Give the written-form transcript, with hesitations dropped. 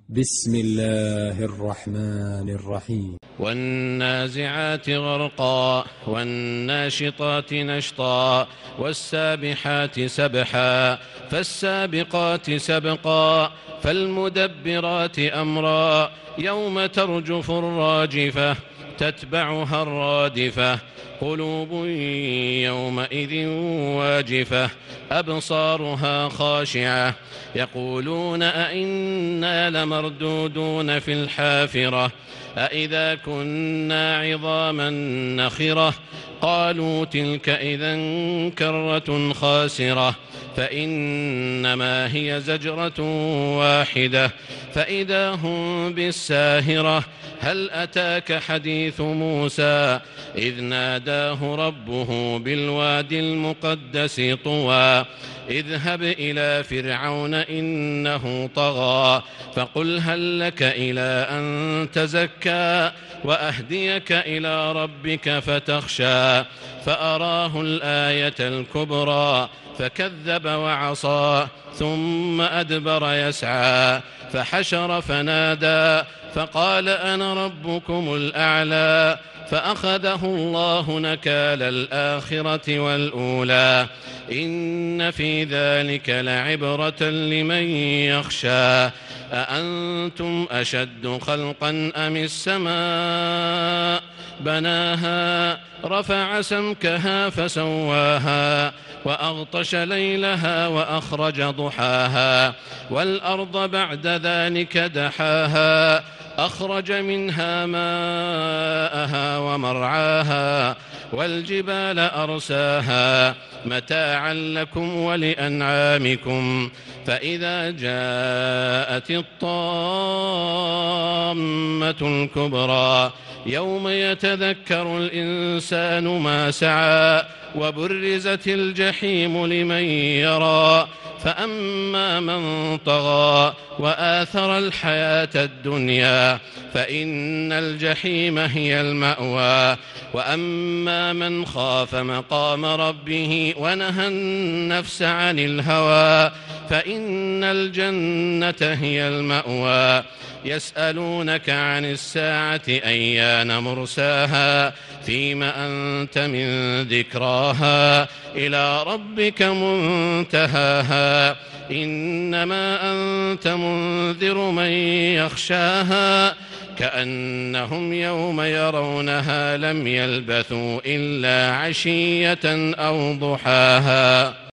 بسم الله الرحمن الرحيم. والنازعات غرقا والناشطات نشطا والسابحات سبحا فالسابقات سبقا فالمدبرات أمرا يوم ترجف الراجفة تتبعها الرادفة قلوب يومئذ واجفة أبصارها خاشعة يقولون أئنا لمردودون في الحافرة أئذا كنا عظاما نخرة قالوا تلك إذا كرة خاسرة فإنما هي زجرة واحدة فإذا هم بالساهرة هل أتاك حديث موسى إذ ناداه ربه بالوادي المقدس طوى اذهب إلى فرعون إنه طغى فقل هل لك إلى أن تزكى وأهديك إلى ربك فتخشى فأراه الآية الكبرى فكذب وعصى ثم أدبر يسعى فحشر فنادى فقال أنا ربكم الأعلى فأخذه الله نكال الآخرة والأولى إن في ذلك لعبرة لمن يخشى أأنتم أشد خلقا أم السماء بناها رفع سمكها فسواها وأغطش ليلها وأخرج ضحاها والأرض بعد ذلك دحاها أخرج منها ماءها ومرعاها والجبال أرساها متاعا لكم ولأنعامكم فإذا جاءت الطامة الكبرى يوم يتذكر الإنسان ما سعى وبرزت الجحيم لمن يرى فأما من طغى وآثر الحياة الدنيا فإن الجحيم هي المأوى وأما من خاف مقام ربه ونهى النفس عن الهوى فإن الجنة هي المأوى يسألونك عن الساعة أيان مرساها فيم أنت من ذكراها إلى ربك منتهاها إنما أنت منذر من يخشاها كأنهم يوم يرونها لم يلبثوا إلا عشية أو ضحاها.